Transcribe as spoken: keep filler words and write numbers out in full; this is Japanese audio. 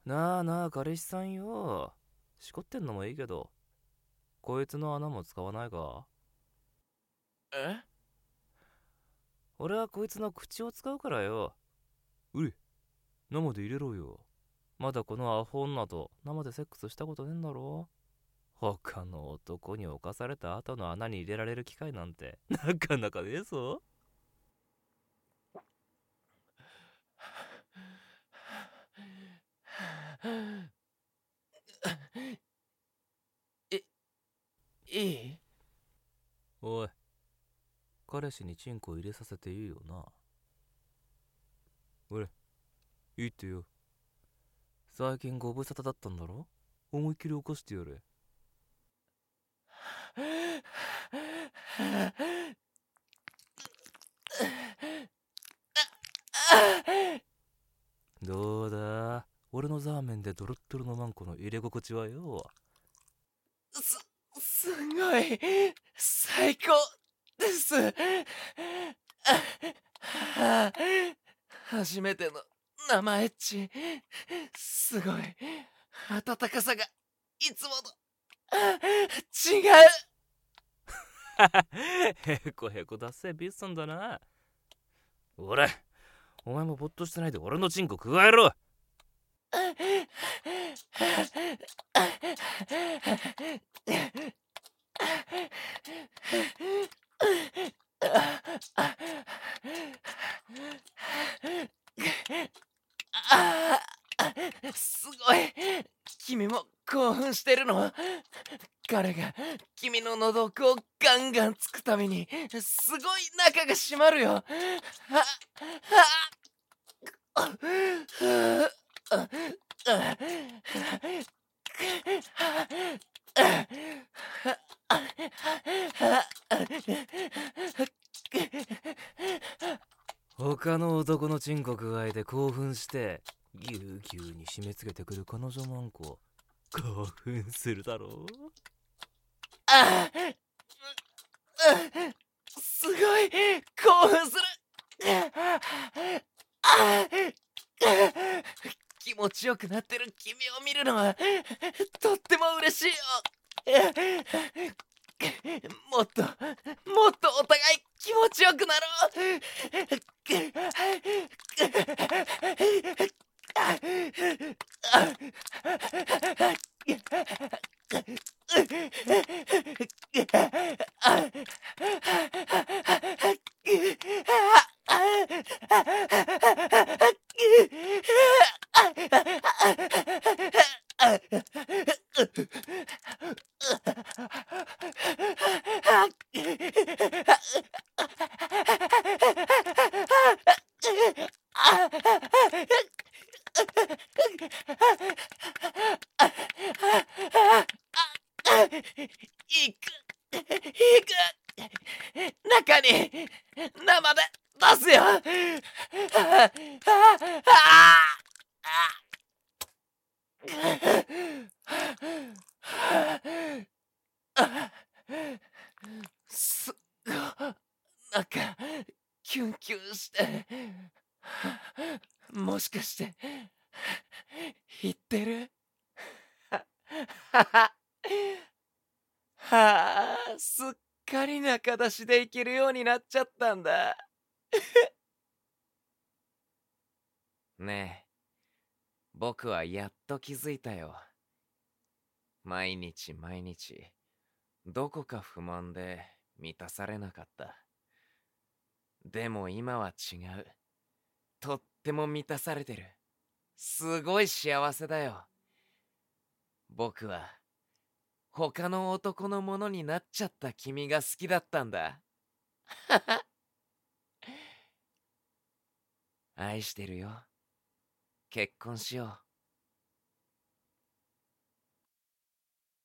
なあなあ、彼氏さんよ。しこってんのもいいけど、こいつの穴も使わないか？ え俺はこいつの口を使うからよ。うり、生で入れろよ。まだこのアホ女と生でセックスしたことねえんだろ？他の男に侵された後の穴に入れられる機会なんてなかなかねえぞ。 え、いいおい、彼氏にチンコ入れさせていいよな？俺、いいってよ。最近ご無沙汰だったんだろ？思いっきり起こしてやれ。どうだ、俺のザーメンでドロッドロのマンコの入れ心地はよ。 す、すごい、最高です。あ初めての生エッチ、すごい、温かさが、いつもの、違う。 へこへこだっせビッソンだな。俺、お前もぼっとしてないで俺のチンコ加えろ。 ああ、すごい。君も興奮してるの？彼が君の喉奥をガンガンつくためにすごい中が締まるよ。あああ他の男のチンコ加えて興奮してぎゅうぎゅうに締め付けてくる彼女マンコ、興奮するだろう？ あすごい興奮する。あ気持ちよくなってる君を見るのはとっても嬉しいよ。もっともっとお互い気持ちよくな行く行く中に生で出すよ。すなんかキュンキュンしてもしかして言ってる？はあ、すっかり仲出しでいけるようになっちゃったんだ。ねえ、僕はやっと気づいたよ。毎日毎日、どこか不満で満たされなかった。でも今は違う。とっても満たされてる。すごい幸せだよ。僕は他の男のものになっちゃった君が好きだったんだ。愛してるよ。結婚しよう。